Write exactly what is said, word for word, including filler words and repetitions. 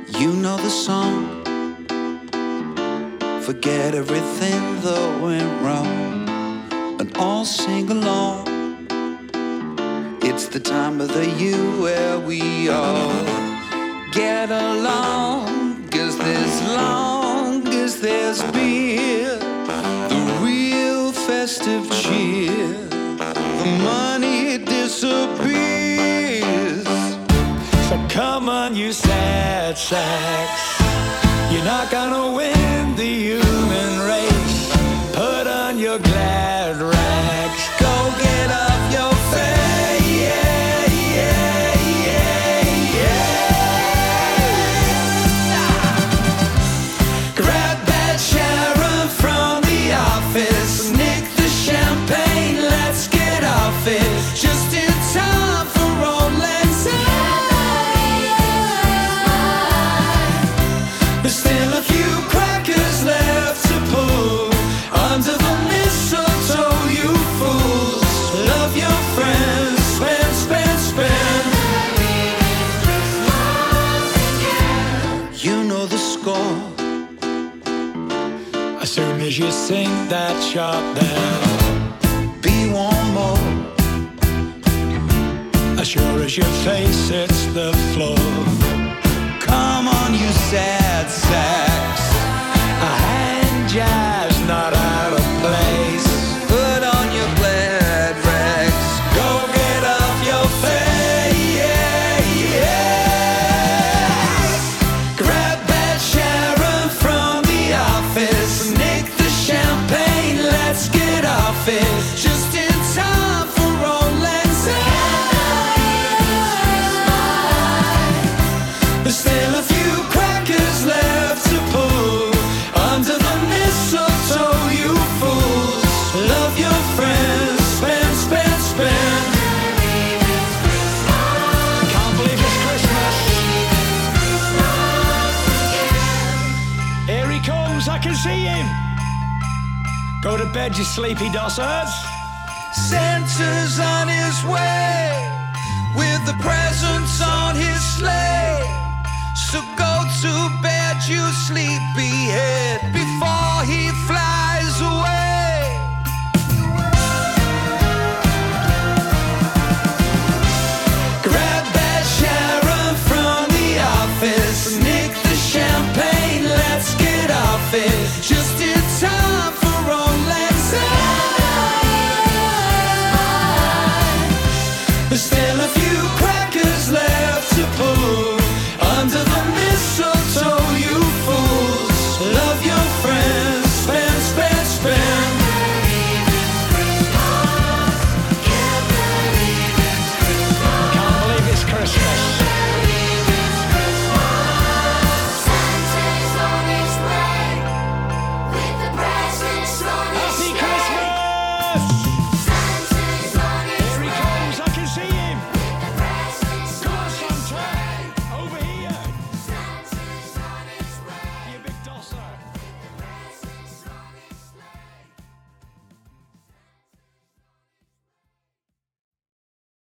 You know the song. Forget everything that went wrong and all sing along. It's the time of the year where we all get along. 'Cause as long as there's beer, the real festive cheer, the money disappears. So come on, you sad sacks, you're not gonna win the human race. Put on your glad rags, go get off your face. Yeah, yeah, yeah, yeah. Grab that Sharon from the office, nick the champagne, let's get off it. Just in time for Rolling Tide. There's still a few crackers left to pull under the mistletoe, you fools. Love your friends, spend, spend, spend. You know the score. As soon as you sing that sharp bell, Be one more. as sure as your face hits the floor, Come on, you sad sacks. a hand jazz not out of place. Put on your glad rags. Go get off your face. Yeah, yeah. Grab that Sharon from the office, nick the champagne, let's get off it. Just in time for Rolling Tide. There's still a few crackers left to pull under the mistletoe, you fools. Love your friends, spend, spend, spend. Can't believe it's Christmas. Here he comes, I can see him. Go to bed, you sleepy dossards. Santa's on his way with the presents on his sleigh. So go to bed, you sleepyhead, before he flies away. Grab that Sharon from the office, nick the champagne, let's get off it.